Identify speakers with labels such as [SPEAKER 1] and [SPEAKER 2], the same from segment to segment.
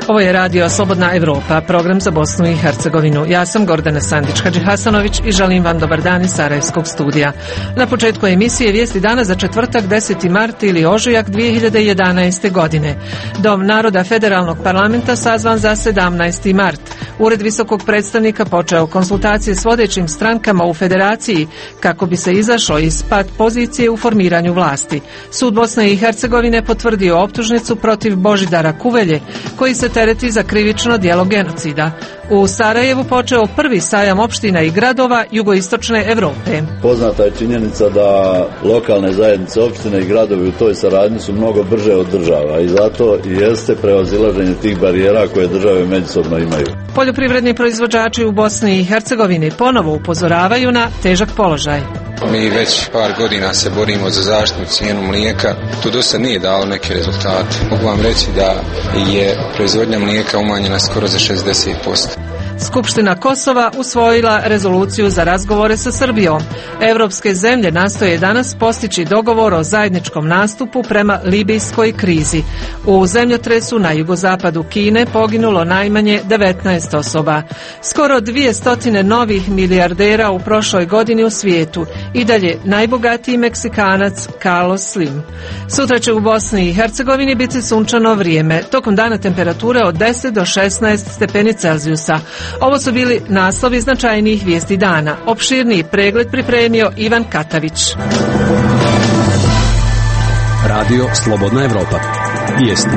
[SPEAKER 1] Ovo je radio Slobodna Evropa, program za Bosnu i Hercegovinu. Ja sam Gordana Sandić-Hadžihasanović i želim vam dobar dan iz Sarajevskog studija. Na početku emisije vijesti dana za četvrtak 10. mart ili ožujak 2011. godine. Dom naroda Federalnog parlamenta sazvan za 17. mart. Ured visokog predstavnika počeo konsultacije s vodećim strankama u federaciji kako bi se izašlo iz pat pozicije u formiranju vlasti. Sud Bosne i Hercegovine potvrdio optužnicu protiv Božidara Kuvelje, koji se tereti za krivično djelo genocida. U Sarajevu počeo prvi sajam opština i gradova jugoistočne Europe.
[SPEAKER 2] Poznata je činjenica da lokalne zajednice, opštine i gradovi u toj saradnji su mnogo brže od država i zato i jeste prevazilaženje tih barijera koje države međusobno imaju.
[SPEAKER 1] Poljoprivredni proizvođači u Bosni i Hercegovini ponovo upozoravaju na težak položaj.
[SPEAKER 3] Mi već par godina se borimo za zaštitnu cijenu mlijeka. To dosta nije dalo neke rezultate. Mogu vam reći da je proizvodnja mlijeka umanjena skoro za 60%.
[SPEAKER 1] Skupština Kosova usvojila rezoluciju za razgovore sa Srbijom. Evropske zemlje nastoje danas postići dogovor o zajedničkom nastupu prema libijskoj krizi. U zemljotresu na jugozapadu Kine poginulo najmanje 19 osoba. Skoro 200 novih milijardera u prošloj godini u svijetu. I dalje najbogatiji Meksikanac Carlos Slim. Sutra će u Bosni i Hercegovini biti sunčano vrijeme. Tokom dana temperature od 10 do 16 stepeni Celzijusa. Ovo su bili naslovi značajnijih vijesti dana. Opširniji pregled pripremio Ivan Katavić.
[SPEAKER 4] Radio Slobodna Evropa. Vijesti.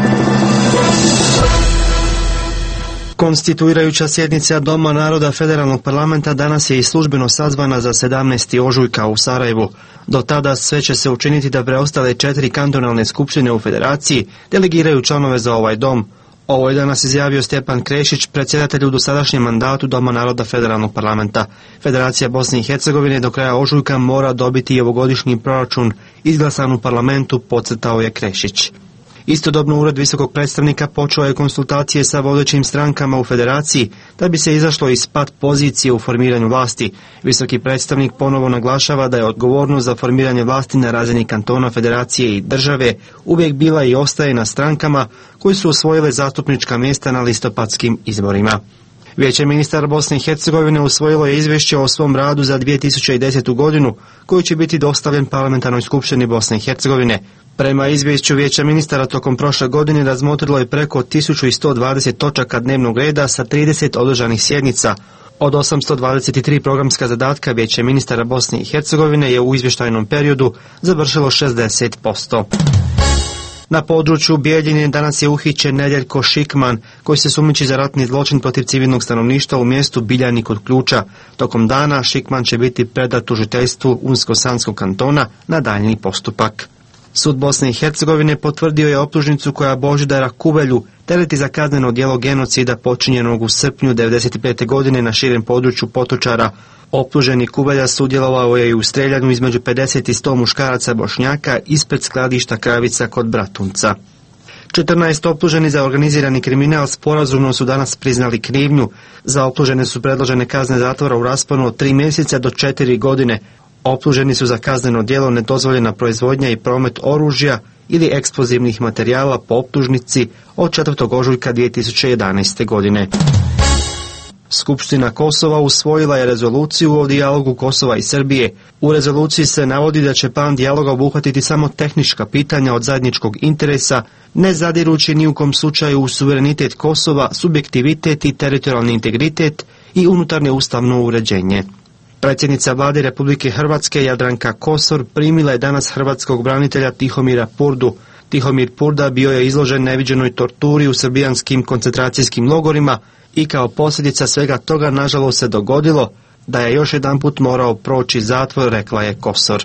[SPEAKER 4] Konstituirajuća sjednica Doma naroda Federalnog parlamenta danas je i službeno sazvana za 17. ožujka u Sarajevu. Do tada sve će se učiniti da preostale 4 kantonalne skupštine u federaciji delegiraju članove za ovaj dom. Ovo je danas izjavio Stjepan Krešić, predsjedatelj u dosadašnjem mandatu Doma naroda Federalnog parlamenta. Federacija Bosne i Hercegovine do kraja ožujka mora dobiti i ovogodišnji proračun izglasan u parlamentu, podcrtao je Krešić. Istodobno Ured visokog predstavnika počeo je konsultacije sa vodećim strankama u federaciji da bi se izašlo iz pat pozicije u formiranju vlasti. Visoki predstavnik ponovo naglašava da je odgovornost za formiranje vlasti na razini kantona, federacije i države uvijek bila i ostaje na strankama koji su osvojile zastupnička mjesta na listopadskim izborima. Vijeće ministara Bosne i Hercegovine usvojilo je izvješće o svom radu za 2010. godinu, koji će biti dostavljen Parlamentarnoj skupštini Bosne i Hercegovine. Prema izvješću Vijeća ministara tokom prošle godine razmotrilo je preko 1120 točaka dnevnog reda sa 30 održanih sjednica. Od 823 programska zadatka Vijeće ministara Bosne i Hercegovine je u izvještajnom periodu završilo 60%. Na području Bijeljine danas je uhićen Nedjeljko Šikman, koji se sumnjiči za ratni zločin protiv civilnog stanovništva u mjestu Biljani kod Ključa. Tokom dana Šikman će biti predat tužiteljstvu Unsko-Sanskog kantona na daljnji postupak. Sud Bosne i Hercegovine potvrdio je optužnicu koja Božidara Kuvelju tereti za kazneno djelo genocida počinjenog u srpnju 1995. godine na širem području Potočara. Optuženi Kuvelja sudjelovao je i u streljanju između 50 i 100 muškaraca Bošnjaka ispred skladišta Kravica kod Bratunca. 14 optuženi za organizirani kriminal sporazumno su danas priznali krivnju. Za optužene su predložene kazne zatvora u rasponu od 3 mjeseca do 4 godine. Optuženi su za kazneno djelo nedozvoljena proizvodnja i promet oružja ili eksplozivnih materijala po optužnici od 4. ožujka 2011. godine. Skupština Kosova usvojila je rezoluciju o dijalogu Kosova i Srbije. U rezoluciji se navodi da će plan dijaloga obuhvatiti samo tehnička pitanja od zajedničkog interesa, ne zadirući ni u kom slučaju u suverenitet Kosova, subjektivitet i teritorijalni integritet i unutarnje ustavno uređenje. Predsjednica Vlade Republike Hrvatske Jadranka Kosor primila je danas hrvatskog branitelja Tihomira Purdu. Tihomir Purda bio je izložen neviđenoj torturi u srbijanskim koncentracijskim logorima i kao posljedica svega toga nažalost se dogodilo da je još jedanput morao proći zatvor, rekla je Kosor.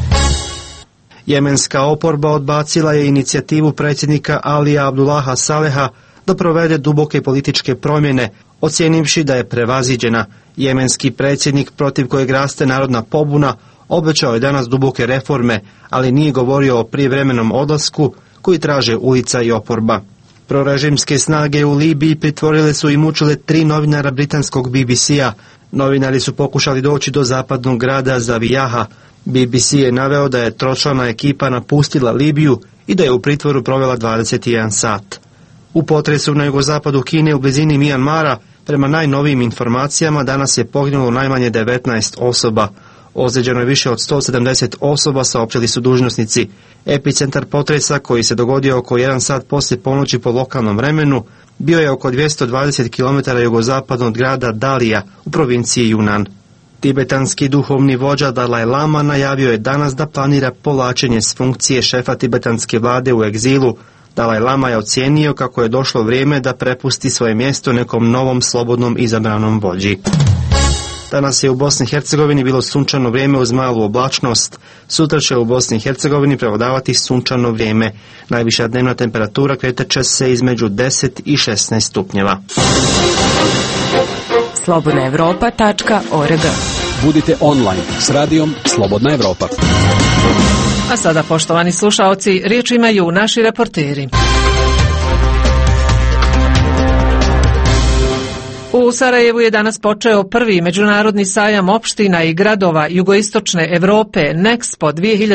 [SPEAKER 4] Jemenska oporba odbacila je inicijativu predsjednika Alija Abdullaha Saleha da provede duboke političke promjene, ocijenivši da je prevaziđena. Jemenski predsjednik, protiv kojeg raste narodna pobuna, obećao je danas duboke reforme, ali nije govorio o prijevremenom odlasku koji traže ulica i oporba. Prorežimske snage u Libiji pritvorile su i mučile 3 novinara britanskog BBC-a. Novinari su pokušali doći do zapadnog grada Zavijaha. BBC je naveo da je tročlana ekipa napustila Libiju i da je u pritvoru provela 21 sat. U potresu na jugozapadu Kine u blizini Mijanmara, prema najnovijim informacijama, danas je poginulo najmanje 19 osoba. Ozlijeđeno je više od 170 osoba, saopćili su dužnosnici. Epicentar potresa, koji se dogodio oko 1 sat poslije ponoći po lokalnom vremenu, bio je oko 220 km jugozapadno od grada Dalija u provinciji Yunnan. Tibetanski duhovni vođa Dalaj Lama najavio je danas da planira povlačenje s funkcije šefa tibetanske vlade u egzilu. Dalaj Lama je ocijenio kako je došlo vrijeme da prepusti svoje mjesto nekom novom slobodnom izabranom vođi. Danas je u Bosni i Hercegovini bilo sunčano vrijeme uz malu oblačnost. Sutra će u Bosni i Hercegovini prevladavati sunčano vrijeme. Najviša dnevna temperatura kretat će se između 10 i 16 stupnjeva.
[SPEAKER 5] slobodnaevropa.org.
[SPEAKER 6] Budite online s radijom Slobodna Evropa.
[SPEAKER 1] A sada, poštovani slušaoci, riječ imaju naši reporteri. U Sarajevu je danas počeo prvi međunarodni sajam opština i gradova jugoistočne Europe Nexpo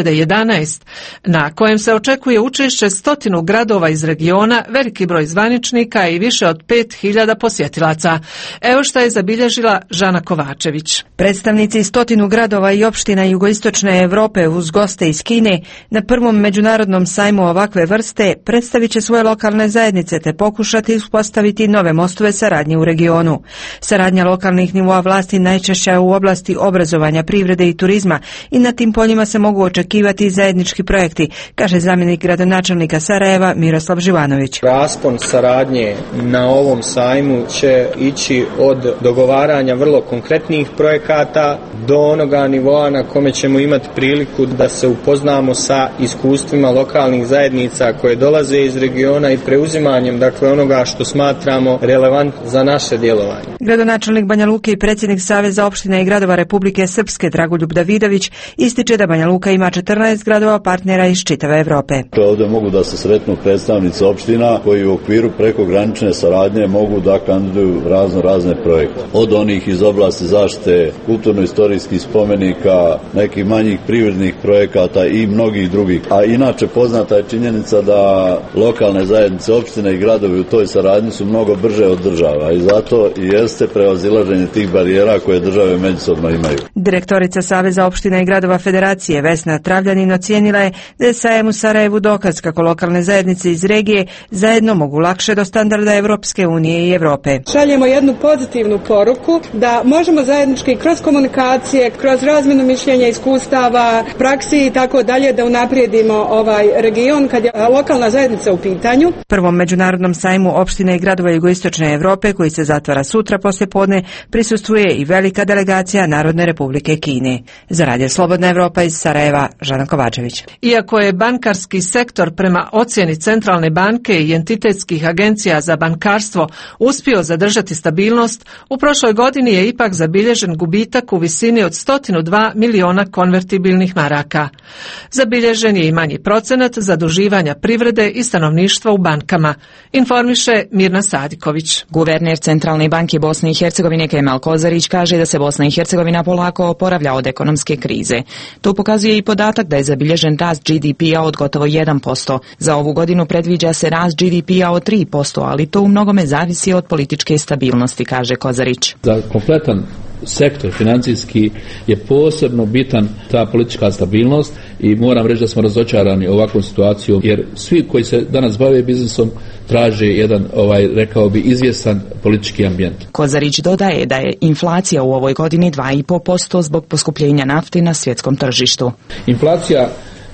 [SPEAKER 1] 2011, na kojem se očekuje učešće 100 gradova iz regiona, veliki broj zvaničnika i više od 5000 posjetilaca. Evo što je zabilježila Žana Kovačević.
[SPEAKER 5] Predstavnici 100 gradova i opština jugoistočne Europe uz goste iz Kine na prvom međunarodnom sajmu ovakve vrste predstavit će svoje lokalne zajednice te pokušati uspostaviti nove mostove saradnje u regionu. Saradnja lokalnih nivoa vlasti najčešća je u oblasti obrazovanja, privrede i turizma i na tim poljima se mogu očekivati zajednički projekti, kaže zamjenik gradonačelnika Sarajeva Miroslav Živanović.
[SPEAKER 7] Raspon saradnje na ovom sajmu će ići od dogovaranja vrlo konkretnih projekata do onoga nivoa na kome ćemo imati priliku da se upoznamo sa iskustvima lokalnih zajednica koje dolaze iz regiona i preuzimanjem onoga što smatramo relevant za naše djelovanje.
[SPEAKER 5] Gradonačelnik Banja Luke i predsjednik Saveza opština i gradova Republike Srpske Dragoljub Davidović ističe da Banja Luka ima 14 gradova partnera iz čitave Europe.
[SPEAKER 2] Ovdje mogu da se sretnu predstavnici opština koji u okviru prekogranične saradnje mogu da kandiduju razne projekte. Od onih iz oblasti zaštite kulturno-istorijskih spomenika, nekih manjih privrednih projekata i mnogih drugih. A inače poznata je činjenica da lokalne zajednice, opštine i gradovi u toj saradnji su mnogo brže od država i zato i jeste prevazilaženje tih barijera koje države međusobno imaju.
[SPEAKER 5] Direktorica Saveza opština i gradova Federacije Vesna Travljanin ocijenila je da je sajem u Sarajevu dokaz kako lokalne zajednice iz regije zajedno mogu lakše do standarda Evropske unije i Europe.
[SPEAKER 8] Šaljemo jednu pozitivnu poruku da možemo zajednički kroz komunikacije, kroz razmjenu mišljenja, iskustava, praksi i tako dalje da unaprijedimo ovaj region kad je lokalna zajednica u pitanju.
[SPEAKER 5] Prvom međunarodnom sajmu opština i gradova jugoistočne Europe koji se zatvara sutra poslijepodne prisustvuje i velika delegacija Narodne Republike Kine. Za Radio Slobodna Evropa iz Sarajeva, Žana Kovačević.
[SPEAKER 1] Iako je bankarski sektor prema ocjeni Centralne banke i entitetskih agencija za bankarstvo uspio zadržati stabilnost, u prošloj godini je ipak zabilježen gubitak u visini od 102 miliona konvertibilnih maraka. Zabilježen je i manji procenat zaduživanja privrede i stanovništva u bankama, informiše Mirna Sadiković.
[SPEAKER 9] Guverner Centralne banke Bosne i Hercegovine Kemal Kozarić kaže da se Bosna i Hercegovina polako oporavlja od ekonomske krize. To pokazuje i podatak da je zabilježen rast GDP-a od gotovo 1%. Za ovu godinu predviđa se rast GDP-a od 3%, ali to u mnogome zavisi od političke stabilnosti, kaže Kozarić.
[SPEAKER 10] Za kompletan sektor financijski je posebno bitan ta politička stabilnost i moram reći da smo razočarani ovakvom situacijom jer svi koji se danas bave biznisom traže jedan, rekao bi, izvjestan politički ambijent.
[SPEAKER 9] Kozarić dodaje da je inflacija u ovoj godini 2,5% zbog poskupljenja nafte na svjetskom tržištu.
[SPEAKER 10] Inflacija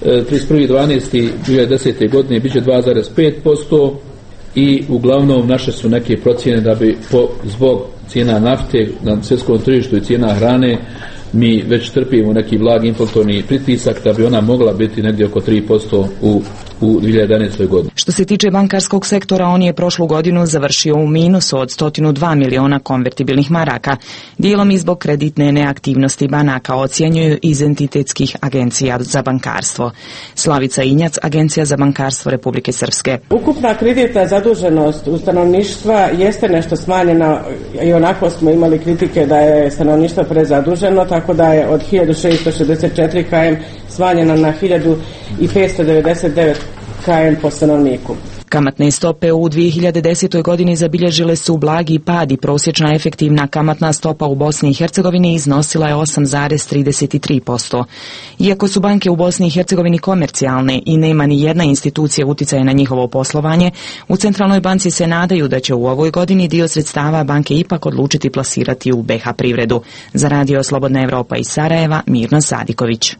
[SPEAKER 10] 31.12.2010. godine biće 2,5% i uglavnom naše su neke procjene da bi zbog cijena nafte na svjetskom tržištu i cijena hrane mi već trpimo neki blagi inflatorni pritisak da bi ona mogla biti negdje oko 3% u 2011. godini.
[SPEAKER 9] Što se tiče bankarskog sektora, on je prošlu godinu završio u minusu od 102 miliona konvertibilnih maraka, dijelom i zbog kreditne neaktivnosti banaka, ocjenjuju iz entitetskih agencija za bankarstvo. Slavica Injac, Agencija za bankarstvo Republike Srpske.
[SPEAKER 11] Ukupna kreditna zaduženost u stanovništva jeste nešto smanjena i onako smo imali kritike da je stanovništvo prezaduženo, tako da je od 1664 km smanjena na 1599 km po stanovniku.
[SPEAKER 9] Kamatne stope u 2010. godini zabilježile su blagi pad i prosječna efektivna kamatna stopa u Bosni i Hercegovini iznosila je 8,33%. Iako su banke u Bosni i Hercegovini komercijalne i nema ni jedna institucija utjecaja na njihovo poslovanje, u Centralnoj banci se nadaju da će u ovoj godini dio sredstava banke ipak odlučiti plasirati u BiH privredu. Za Radio Slobodna Evropa iz Sarajeva, Mirna Sadiković.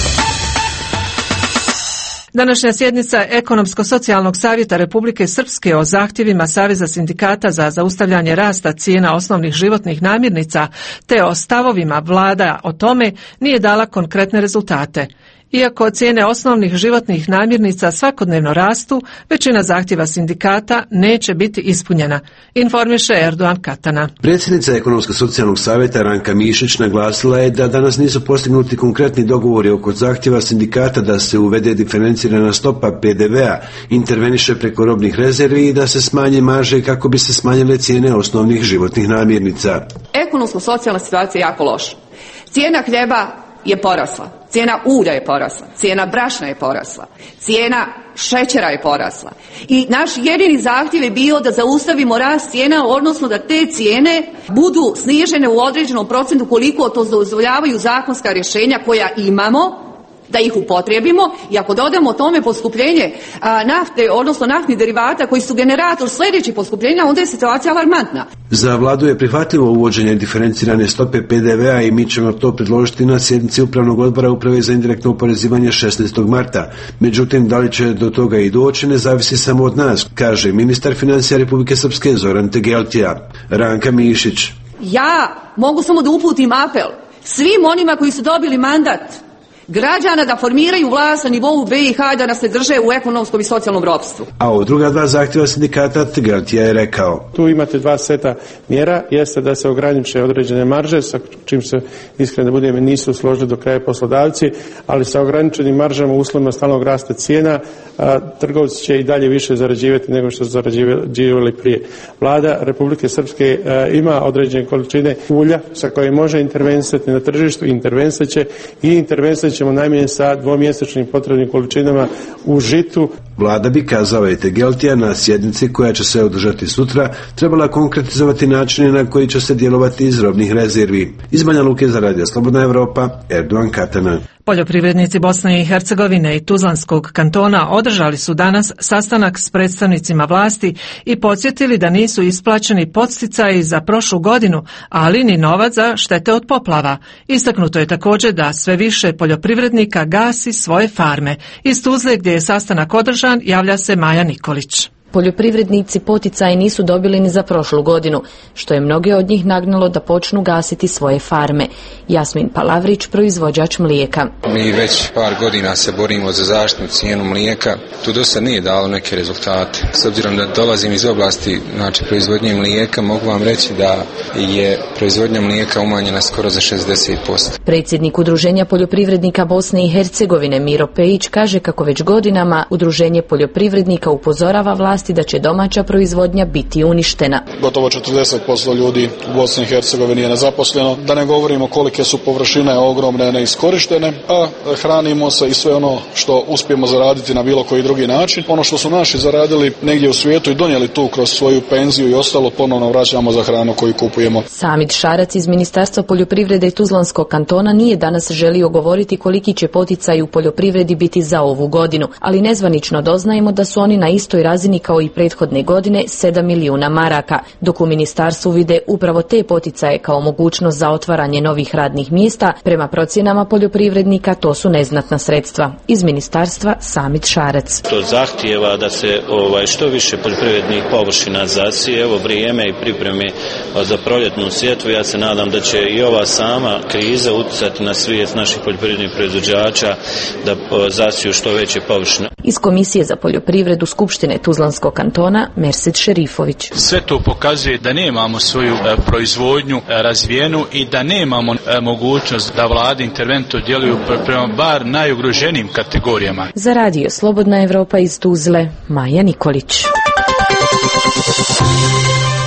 [SPEAKER 1] Današnja sjednica Ekonomsko-socijalnog savjeta Republike Srpske o zahtjevima Saveza sindikata za zaustavljanje rasta cijena osnovnih životnih namirnica te o stavovima vlada o tome nije dala konkretne rezultate. Iako cijene osnovnih životnih namirnica svakodnevno rastu, većina zahtjeva sindikata neće biti ispunjena, informiše Erdogan Katana.
[SPEAKER 12] Predsjednica Ekonomsko-socijalnog savjeta Ranka Mišić naglasila je da danas nisu postignuti konkretni dogovori oko zahtjeva sindikata da se uvede diferencirana stopa PDV-a, interveniše preko robnih rezervi i da se smanje marže kako bi se smanjile cijene osnovnih životnih namirnica.
[SPEAKER 13] Ekonomsko-socijalna situacija je jako loša. Cijena hljeba je porasla. Cijena ulja je porasla, cijena brašna je porasla, cijena šećera je porasla. I naš jedini zahtjev je bio da zaustavimo rast cijena, odnosno da te cijene budu snižene u određenom procentu koliko to dozvoljavaju zakonska rješenja koja imamo, da ih upotrijebimo i ako dodamo tome poskupljenje nafte, odnosno naftnih derivata koji su generator sljedećih poskupljenja, onda je situacija alarmantna.
[SPEAKER 12] Za vladu je prihvatljivo uvođenje diferencirane stope PDV-a i mi ćemo to predložiti na sjednici Upravnog odbora Uprave za indirektno oporezivanje 16. marta. Međutim, da li će do toga i doći ne zavisi samo od nas, kaže ministar financija Republike Srpske Zoran Tegeltija. Ranka Mišić.
[SPEAKER 13] Ja mogu samo da uputim apel svim onima koji su dobili mandat građana da formiraju vlast na nivou BiH da nas ne drže u ekonomskom i socijalnom ropstvu.
[SPEAKER 12] A o druga dva zahtjeva sindikata Tegeltija je rekao.
[SPEAKER 14] Tu imate dva seta mjera, jeste da se ograniče određene marže, sa čim se iskreno da budem nisu složili do kraja poslodavci, ali sa ograničenim maržama u uslovima stalnog rasta cijena trgovci će i dalje više zarađivati nego što su zarađivali prije. Vlada Republike Srpske ima određene količine ulja sa kojim može intervenisati na tržištu, intervenisat će i intervenisat ćemo najmanje sa dvomjesečnim potrebnim količinama u žitu.
[SPEAKER 12] Vlada bi, kazao je Tegeltija, na sjednici koja će se održati sutra trebala konkretizovati načine na koji će se djelovati iz robnih rezervi. Iz Banja Luke za Radio Slobodna Evropa, Erdogan Katana.
[SPEAKER 1] Poljoprivrednici Bosne i Hercegovine i Tuzlanskog kantona održali su danas sastanak s predstavnicima vlasti i podsjetili da nisu isplaćeni podsticaji za prošlu godinu, ali ni novac za štete od poplava. Istaknuto je također da sve više poljoprivrednika gasi svoje farme. Iz Tuzle, gdje je sastanak održan, javlja se Maja Nikolić.
[SPEAKER 15] Poljoprivrednici poticaje nisu dobili ni za prošlu godinu, što je mnoge od njih nagnalo da počnu gasiti svoje farme. Jasmin Palavrić, proizvođač mlijeka.
[SPEAKER 3] Mi već par godina se borimo za zaštitnu cijenu mlijeka. Tu dosta nije dalo neke rezultate. S obzirom da dolazim iz oblasti proizvodnje mlijeka, mogu vam reći da je proizvodnja mlijeka umanjena skoro za 60%.
[SPEAKER 15] Predsjednik Udruženja poljoprivrednika Bosne i Hercegovine Miro Pejić kaže kako već godinama Udruženje poljoprivrednika upozorava vlasti da će domaća proizvodnja biti uništena.
[SPEAKER 16] Gotovo 40% ljudi u Bosni i Hercegovini je nezaposleno, da ne govorimo kolike su površine ogromne neiskorištene, a hranimo se i sve ono što uspijemo zaraditi na bilo koji drugi način. Ono što su naši zaradili negdje u svijetu i donijeli tu kroz svoju penziju i ostalo ponovno vraćamo za hranu koju kupujemo.
[SPEAKER 15] Samit Šarac iz Ministarstva poljoprivrede i Tuzlanskog kantona nije danas želio govoriti koliki će poticaj u poljoprivredi biti za ovu godinu, ali nezvanično doznajemo da su oni na istoj razini kao i prethodne godine 7 milijuna maraka, dok u ministarstvu vide upravo te poticaje kao mogućnost za otvaranje novih radnih mjesta. Prema procjenama poljoprivrednika to su neznatna sredstva. Iz ministarstva Samit Šarac.
[SPEAKER 17] To zahtijeva da se što više poljoprivrednih površina zasije. Evo vrijeme i pripreme za proljetnu sjetvu. Ja se nadam da će i ova sama kriza utjecati na svijest naših poljoprivrednih proizvođača da zasiju što veće površine.
[SPEAKER 15] Iz Komisije za poljoprivredu Skupštine Tuzlanskog kantona Mersid Šerifović.
[SPEAKER 18] Sve to pokazuje da nemamo svoju proizvodnju razvijenu i da nemamo mogućnost da vlade interventno djeluju prema bar najugroženijim kategorijama.
[SPEAKER 15] Za Radio Slobodna Evropa iz Tuzle, Maja Nikolić.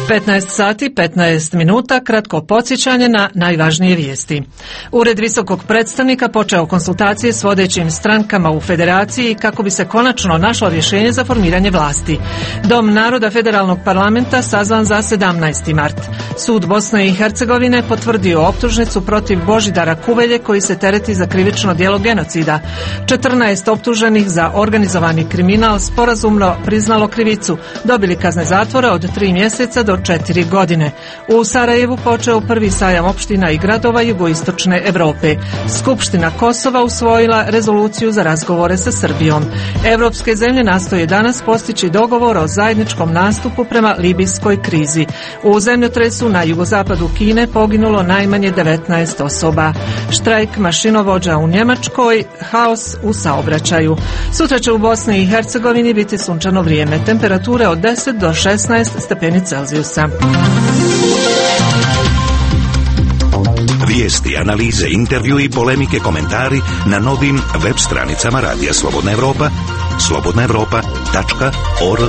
[SPEAKER 1] 15 sati, 15 minuta, kratko podsjećanje na najvažnije vijesti. Ured visokog predstavnika počeo konsultacije s vodećim strankama u federaciji kako bi se konačno našlo rješenje za formiranje vlasti. Dom naroda federalnog parlamenta sazvan za 17. mart. Sud Bosne i Hercegovine potvrdio optužnicu protiv Božidara Kuvelje koji se tereti za krivično djelo genocida. 14 optuženih za organizovani kriminal sporazumno priznalo krivicu, dobili kazne zatvora od 3 mjeseca do 4 godine. U Sarajevu počeo prvi sajam opština i gradova jugoistočne Europe. Skupština Kosova usvojila rezoluciju za razgovore sa Srbijom. Evropske zemlje nastoje danas postići dogovor o zajedničkom nastupu prema libijskoj krizi. U zemljotresu na jugozapadu Kine poginulo najmanje 19 osoba. Štrajk mašinovođa u Njemačkoj, haos u saobraćaju. Sutra će u Bosni i Hercegovini biti sunčano vrijeme. Temperature od 10 do 16 stepeni Celzijusa.
[SPEAKER 19] Vijesti, analize, intervju i polemike, komentari na novim web stranicama Radija Slobodna Evropa, slobodnaevropa.org.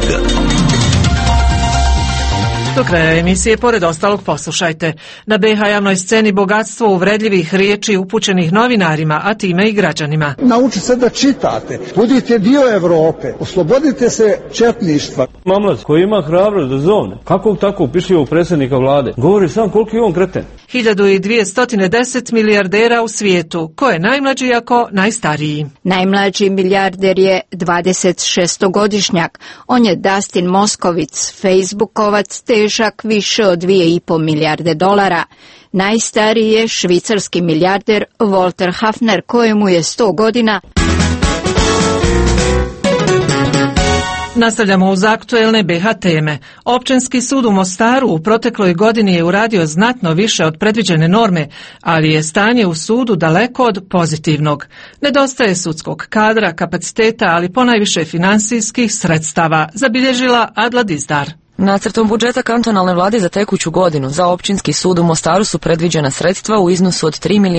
[SPEAKER 1] Do kraja emisije, pored ostalog, poslušajte. Na BiH javnoj sceni bogatstvo uvredljivih riječi upućenih novinarima, a time i građanima.
[SPEAKER 20] Naučite se da čitate, budite dio Evrope, oslobodite se četništva.
[SPEAKER 21] Mamlac koji ima hrabrost da zovne, kakvog takvog pišljivog predsjednika vlade, govori sam koliko je on kreten.
[SPEAKER 1] 1210 milijardera u svijetu. Ko je najmlađi, ako najstariji?
[SPEAKER 22] Najmlađi milijarder je 26-godišnjak. On je Dustin Moskovic, Facebookovac, težak više od 2,5 milijarde dolara. Najstariji je švicarski milijarder Walter Hafner, kojemu je 100 godina.
[SPEAKER 1] Nastavljamo uz aktuelne BiH teme. Općinski sud u Mostaru u protekloj godini je uradio znatno više od predviđene norme, ali je stanje u sudu daleko od pozitivnog. Nedostaje sudskog kadra, kapaciteta, ali ponajviše finansijskih sredstava, zabilježila Adla Dizdar.
[SPEAKER 9] Nacrtom budžeta kantonalne vlade za tekuću godinu za općinski sud u Mostaru su predviđena sredstva u iznosu od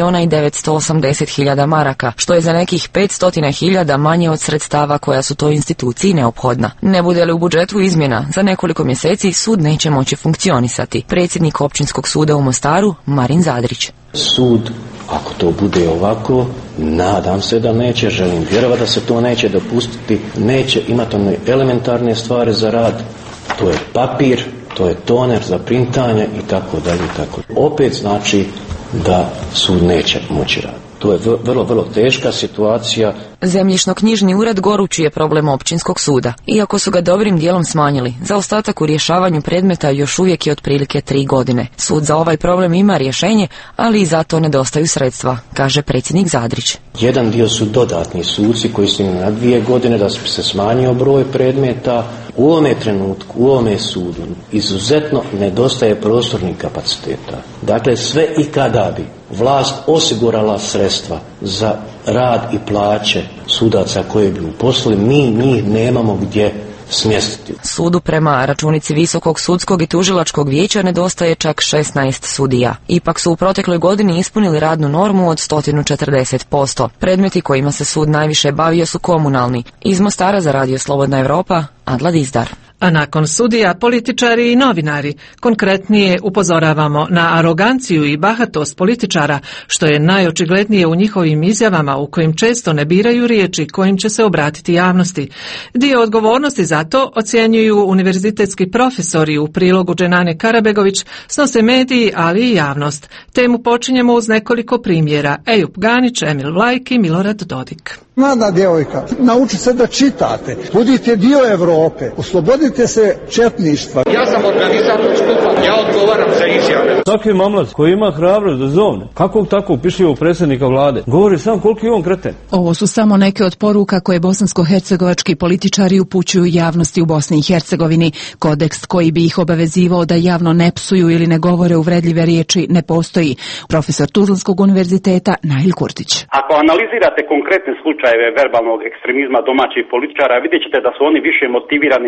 [SPEAKER 9] 3.980.000 maraka, što je za nekih 500.000 manje od sredstava koja su toj instituciji neophodna. Ne bude li u budžetu izmjena, za nekoliko mjeseci sud neće moći funkcionisati. Predsjednik općinskog suda u Mostaru, Marin Zadrić.
[SPEAKER 23] Sud, ako to bude ovako, nadam se da neće, želim vjerovati da se to neće dopustiti, neće imati one elementarne stvari za rad. To je papir, to je toner za printanje i tako dalje i tako. Opet znači da sud neće moći raditi. To je vrlo teška situacija.
[SPEAKER 9] Zemljišno-knjižni ured gorući je problem općinskog suda. Iako su ga dobrim dijelom smanjili, zaostatak u rješavanju predmeta još uvijek je otprilike 3 godine. Sud za ovaj problem ima rješenje, ali i zato nedostaju sredstva, kaže predsjednik Zadrić.
[SPEAKER 23] Jedan dio su dodatni suci koji su na 2 godine da se smanjio broj predmeta. U ovome trenutku, u ovome sudu, izuzetno nedostaje prostornih kapaciteta. Dakle, sve i kada bi vlast osigurala sredstva za rad i plaće sudaca koje bi uposlili, mi njih nemamo gdje smjestiti.
[SPEAKER 9] Sudu prema računici Visokog sudskog i tužilačkog vijeća nedostaje čak 16 sudija. Ipak su u protekloj godini ispunili radnu normu od 140%. Predmeti kojima se sud najviše bavio su komunalni. Iz Mostara za Radio Slobodna Evropa, Adla Dizdar.
[SPEAKER 1] A nakon sudija, političari i novinari, konkretnije upozoravamo na aroganciju i bahatost političara, što je najočiglednije u njihovim izjavama u kojim često ne biraju riječi kojim će se obratiti javnosti. Dio odgovornosti za to ocjenjuju univerzitetski profesori. U prilogu Dženane Karabegović snose mediji, ali i javnost. Temu počinjemo uz nekoliko primjera. Ejup Ganić, Emil Vlajk i Milorad Dodik.
[SPEAKER 20] Mlada djevojka, naučite se da čitate, budite dio Evrope, oslobodite se četništva.
[SPEAKER 24] Ja sam organizator skupa, ja odgovaram za izjave.
[SPEAKER 21] Svaki mamlac koji ima hrabrost da zovne, kakvog takvog pišljivog predsjednika vlade, govori sam koliko je on kreten.
[SPEAKER 25] Ovo su samo neke od poruka koje bosansko-hercegovački političari upućuju javnosti u Bosni i Hercegovini. Kodeks koji bi ih obavezivao da javno ne psuju ili ne govore uvredljive riječi ne postoji. Profesor Tuzlanskog univerziteta Nail Kurtić.
[SPEAKER 26] Ako analizirate konkretne slučajeve verbalnog ekstremizma domaćih političara, vidjet ćete da su oni više motivirani njihovom željom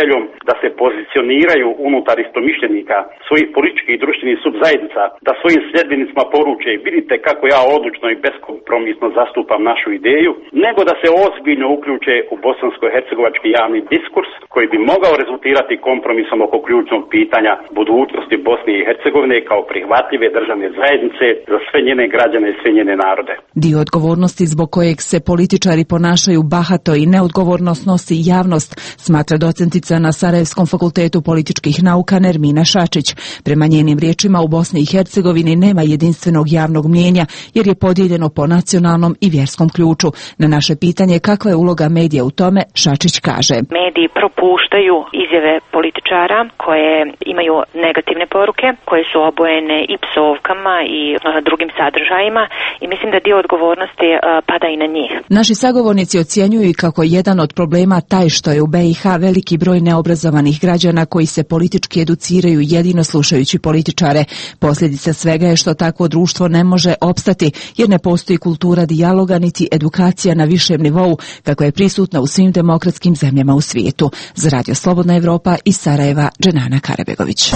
[SPEAKER 2] željom da se pozicioniraju unutar istomišljenika svojih političkih i društvenih subzajednica, da svojim sljedbenicima poruče vidite kako ja odlučno i beskompromisno zastupam našu ideju, nego da se ozbiljno uključe u bosansko-hercegovački javni diskurs koji bi mogao rezultirati kompromisom oko ključnog pitanja budućnosti Bosne i Hercegovine kao prihvatljive državne zajednice za sve njene građane i sve njene narode.
[SPEAKER 25] Dio odgovornosti zbog kojeg se političari ponašaju bahato i neodgovorno snosi javnost, smatra docentica na Sarajevskom fakultetu političkih nauka Nermina Šačić. Prema njenim riječima u Bosni i Hercegovini nema jedinstvenog javnog mnijenja jer je podijeljeno po nacionalnom i vjerskom ključu. Na naše pitanje kakva je uloga medija u tome, Šačić kaže:
[SPEAKER 4] mediji propuštaju izjave političara koje imaju negativne poruke, koje su obojene i psovkama i drugim sadržajima i mislim da dio odgovornosti pada i na njih.
[SPEAKER 25] Naši sagovornici ocjenjuju kako jedan od problema taj što je u BiH veliki broj neobrazovanih građana koji se politički educiraju jedino slušajući političare. Posljedica svega je što takvo društvo ne može opstati jer ne postoji kultura dijaloga niti edukacija na višem nivou kakva je prisutna u svim demokratskim zemljama u svijetu. Za Radio Slobodna Evropa iz Sarajeva, Dženana Karabegović.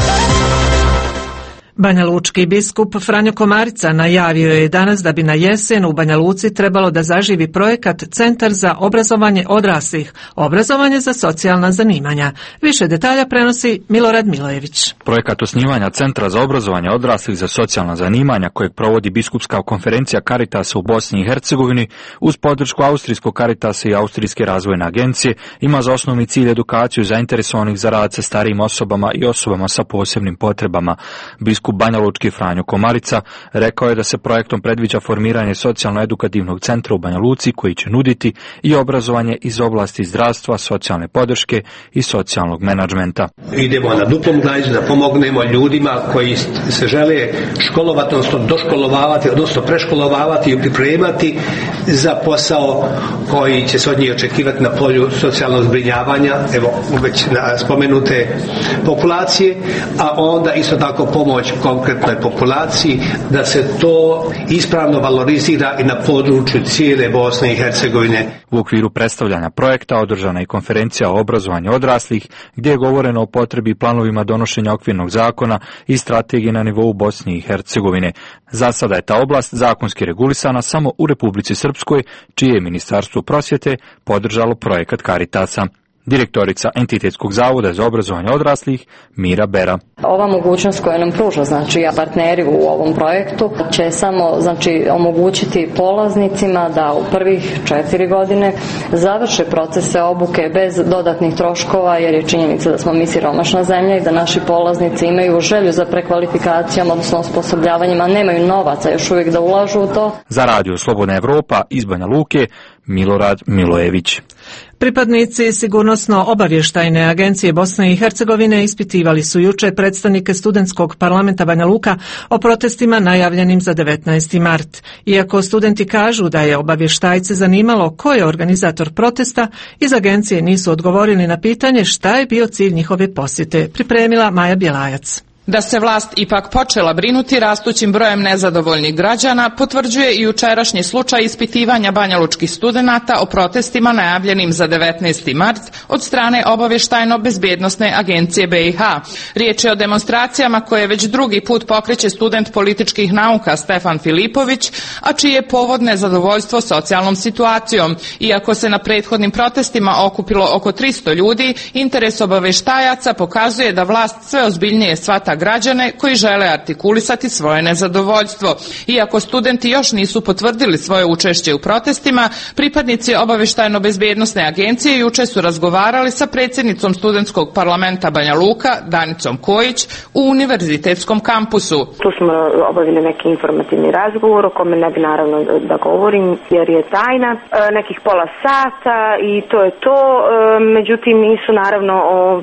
[SPEAKER 1] Banja Lučki biskup Franjo Komarica najavio je danas da bi na jesen u Banja Luci trebalo da zaživi projekat Centar za obrazovanje odraslih, obrazovanje za socijalna zanimanja. Više detalja prenosi Milorad Milojević.
[SPEAKER 6] Projekat osnivanja Centra za obrazovanje odraslih za socijalna zanimanja kojeg provodi Biskupska konferencija Caritasa u Bosni i Hercegovini uz podršku Austrijskog Caritasa i Austrijske razvojne agencije ima za osnovni cilj edukaciju zainteresovanih za rad sa starijim osobama i osobama sa posebnim potrebama. Biskup Banja Lučki Franjo Komarica rekao je da se projektom predviđa formiranje socijalno-edukativnog centra u Banja Luci koji će nuditi i obrazovanje iz oblasti zdravstva, socijalne podrške i socijalnog menadžmenta.
[SPEAKER 7] Idemo na duplom glađu da pomognemo ljudima koji se žele školovati, odnosno doškolovavati, odnosno preškolovavati i pripremati za posao koji će se od njih očekivati na polju socijalnog zbrinjavanja, evo već spomenute populacije, a onda isto tako pomoć konkretnoj populaciji, da se to ispravno valorizira i na području cijele Bosne i Hercegovine.
[SPEAKER 6] U okviru predstavljanja projekta održana je konferencija o obrazovanju odraslih gdje je govoreno o potrebi i planovima donošenja okvirnog zakona i strategije na nivou Bosne i Hercegovine. Za sada je ta oblast zakonski regulisana samo u Republici Srpskoj, čije je Ministarstvo prosvjete podržalo projekat Caritasa. Direktorica Entitetskog zavoda za obrazovanje odraslih Mira Bera.
[SPEAKER 8] Ova mogućnost koju nam pruža, znači partneri u ovom projektu, će samo omogućiti polaznicima da u prvih 4 godine završe procese obuke bez dodatnih troškova, jer je činjenica da smo mi siromašna zemlja i da naši polaznici imaju želju za prekvalifikacijom, odnosno osposobljavanjima, nemaju novaca još uvijek da ulažu u to.
[SPEAKER 6] Za Radio Slobodna Evropa iz Banja Luke, Milorad Milojević.
[SPEAKER 1] Pripadnici Sigurnosno-obavještajne agencije Bosne i Hercegovine ispitivali su jučer predstavnike studentskog parlamenta Banja Luka o protestima najavljenim za 19. mart. Iako studenti kažu da je obavještajce zanimalo ko je organizator protesta, iz agencije nisu odgovorili na pitanje šta je bio cilj njihove posjete, pripremila Maja Bjelajac.
[SPEAKER 26] Da se vlast ipak počela brinuti rastućim brojem nezadovoljnih građana potvrđuje i jučerašnji slučaj ispitivanja banjalučkih studenata o protestima najavljenim za 19. mart od strane Obavještajno-bezbjednosne agencije BiH. Riječ je o demonstracijama koje već drugi put pokreće student političkih nauka Stefan Filipović, a čije je povod nezadovoljstvo socijalnom situacijom. Iako se na prethodnim protestima okupilo oko 300 ljudi, interes obavještajaca pokazuje da vlast sve ozbiljnije shvata građane koji žele artikulisati svoje nezadovoljstvo. Iako studenti još nisu potvrdili svoje učešće u protestima, pripadnici Obavještajno-bezbjednosne agencije juče su razgovarali sa predsjednicom studentskog parlamenta Banja Luka, Danicom Kojić, u univerzitetskom kampusu.
[SPEAKER 27] Tu smo obavili neki informativni razgovor o kome ne bi naravno da govorim jer je tajna, nekih pola sata i to je to. Međutim, nisu naravno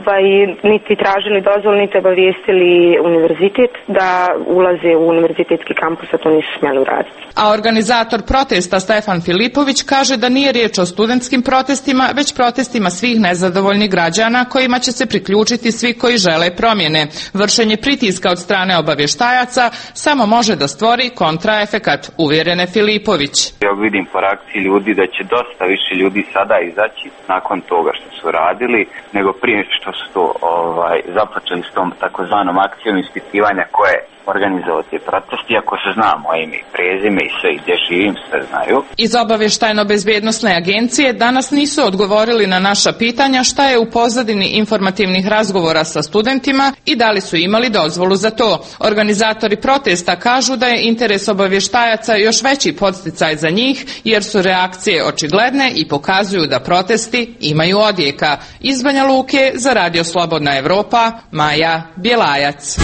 [SPEAKER 27] niti tražili dozvolu, niti obavijestili univerzitet da ulaze u univerzitetski kampus, a to nisu smjeli uraditi.
[SPEAKER 26] A organizator protesta Stefan Filipović kaže da nije riječ o studentskim protestima, već protestima svih nezadovoljnih građana kojima će se priključiti svi koji žele promjene. Vršenje pritiska od strane obavještajaca samo može da stvori kontraefekat, uvjerene Filipović.
[SPEAKER 3] vidim po reakciji ljudi da će dosta više ljudi sada izaći nakon toga što su radili, nego prije što su to započeli s tom takozvanom akcijom ispitivanja koje organizovao te protesti, ako se zna moje ime i prezime i sve gdje živim, sve znaju.
[SPEAKER 26] Iz obavještajno-bezbjednosne agencije danas nisu odgovorili na naša pitanja šta je u pozadini informativnih razgovora sa studentima i da li su imali dozvolu za to. Organizatori protesta kažu da je interes obavještajaca još veći podsticaj za njih, jer su reakcije očigledne i pokazuju da protesti imaju odjeka. Iz Banja Luke za Radio Slobodna Evropa, Maja Bjelajac.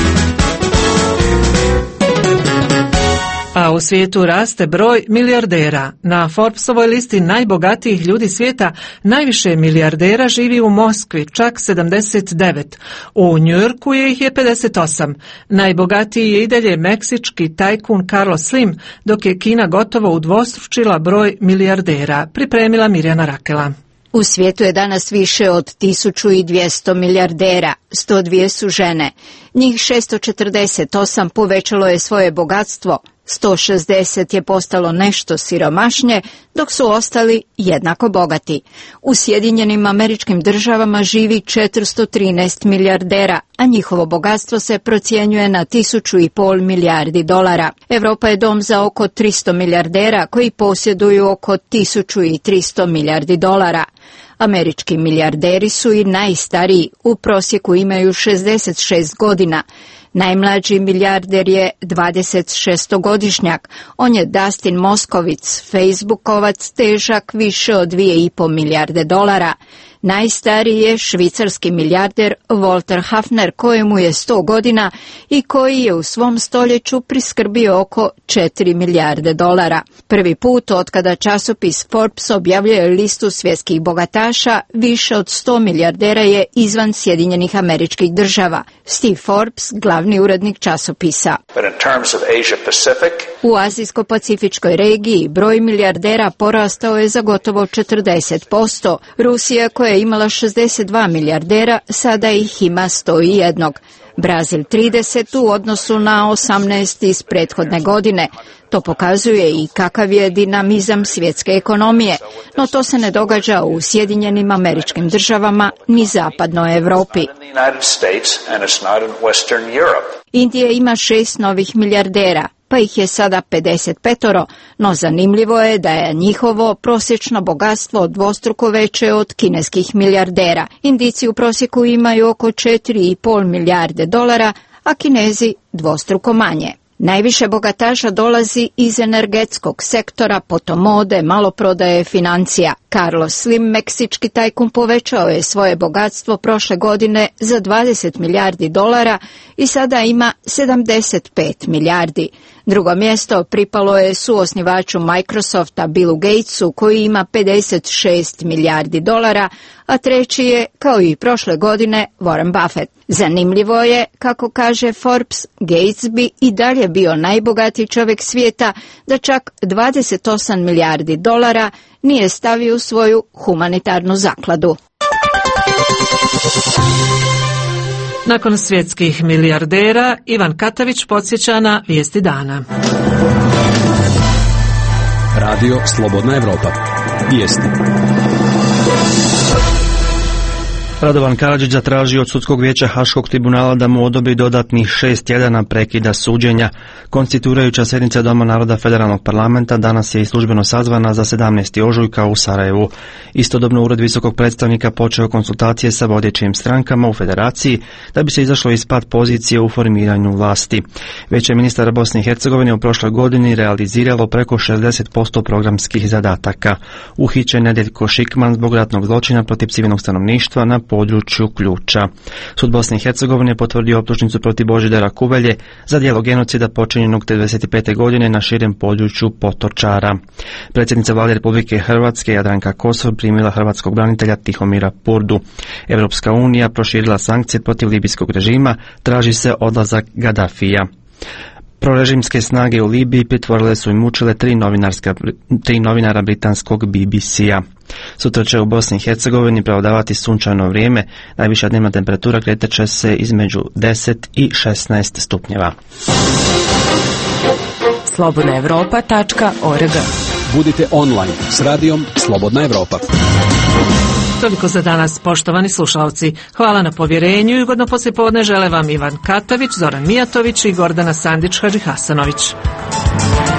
[SPEAKER 1] A u svijetu raste broj milijardera. Na Forbesovoj listi najbogatijih ljudi svijeta najviše milijardera živi u Moskvi, čak 79. U Njujorku ih je 58. Najbogatiji je i dalje meksički tajkun Carlos Slim, dok je Kina gotovo udvostručila broj milijardera. Pripremila Mirjana Rakela.
[SPEAKER 22] U svijetu je danas više od 1200 milijardera, 102 su žene. Njih 648 povećalo je svoje bogatstvo, 160 je postalo nešto siromašnje, dok su ostali jednako bogati. U Sjedinjenim Američkim Državama živi 413 milijardera, a njihovo bogatstvo se procjenjuje na 1,5 milijardi dolara. Europa je dom za oko 300 milijardera koji posjeduju oko 1300 milijardi dolara. Američki milijarderi su i najstariji, u prosjeku imaju 66 godina. Najmlađi milijarder je 26-godišnjak. On je Dustin Moskovitz, Facebookovac, težak više od 2,5 milijarde dolara. Najstariji je švicarski milijarder Walter Hafner, kojemu je 100 godina i koji je u svom stoljeću priskrbio oko 4 milijarde dolara. Prvi put otkada časopis Forbes objavljuje listu svjetskih bogataša, više od 100 milijardera je izvan Sjedinjenih Američkih Država. Steve Forbes, glavni urednik časopisa. U Azijsko-pacifičkoj regiji broj milijardera porastao je za gotovo 40%. Rusija, koja je imala 62 milijardera, sada ih ima 101. Brazil 30 u odnosu na 18 iz prethodne godine. To pokazuje i kakav je dinamizam svjetske ekonomije, no to se ne događa u Sjedinjenim Američkim Državama ni zapadnoj Europi. Indija ima 6 novih milijardera, pa ih je sada 55, no zanimljivo je da je njihovo prosječno bogatstvo dvostruko veće od kineskih milijardera. Indijci u prosjeku imaju oko 4,5 milijarde dolara, a Kinezi dvostruko manje. Najviše bogataša dolazi iz energetskog sektora, potom mode, maloprodaje, financija. Carlos Slim, meksički tajkun, povećao je svoje bogatstvo prošle godine za 20 milijardi dolara i sada ima 75 milijardi. Drugo mjesto pripalo je suosnivaču Microsofta Billu Gatesu, koji ima 56 milijardi dolara, a treći je, kao i prošle godine, Warren Buffett. Zanimljivo je, kako kaže Forbes, Gates bi i dalje bio najbogatiji čovjek svijeta da čak 28 milijardi dolara nije stavio u svoju humanitarnu zakladu.
[SPEAKER 1] Nakon svjetskih milijardera, Ivan Katavić podsjeća na vijesti dana.
[SPEAKER 5] Radio Slobodna Evropa. Vijesti. Radovan Karadžić zatražio od sudskog vijeća Haškog tribunala da mu odobri dodatnih 6 tjedana prekida suđenja. Konstituirajuća sjednica Doma naroda Federalnog parlamenta danas je i službeno sazvana za 17. ožujka u Sarajevu. Istodobno Ured visokog predstavnika počeo konsultacije sa vodećim strankama u federaciji da bi se izašlo iz pat pozicije u formiranju vlasti. Vijeće ministara Bosne i Hercegovine u prošloj godini realiziralo preko 60% programskih zadataka. Uhićen Nedeljko Šikman zbog ratnog zločina protiv civilnog stanovništva na području Ključa. Sud Bosne i Hercegovine je potvrdio optužnicu protiv Božidara Kuvelje za djelo genocida počinjenog 1995. godine na širem području Potočara. Predsjednica Vlade Republike Hrvatske Jadranka Kosor primila hrvatskog branitelja Tihomira Purdu. Europska unija proširila sankcije protiv libijskog režima, traži se odlazak Gadafija. Prorežimske snage u Libiji pritvorile su i mučile 3 novinara britanskog BBC-a. Sutra će u Bosni i Hercegovini prevladavati sunčano vrijeme, najviša dnevna temperatura kretat će se između 10 i 16 stupnjeva.
[SPEAKER 15] slobodnaevropa.org
[SPEAKER 10] Budite online s radijom Slobodna Evropa.
[SPEAKER 1] Toliko za danas, poštovani slušalci. Hvala na povjerenju i ugodno poslijepodne žele vam Ivan Katavić, Zoran Mijatović i Gordana Sandić Hadžihasanović.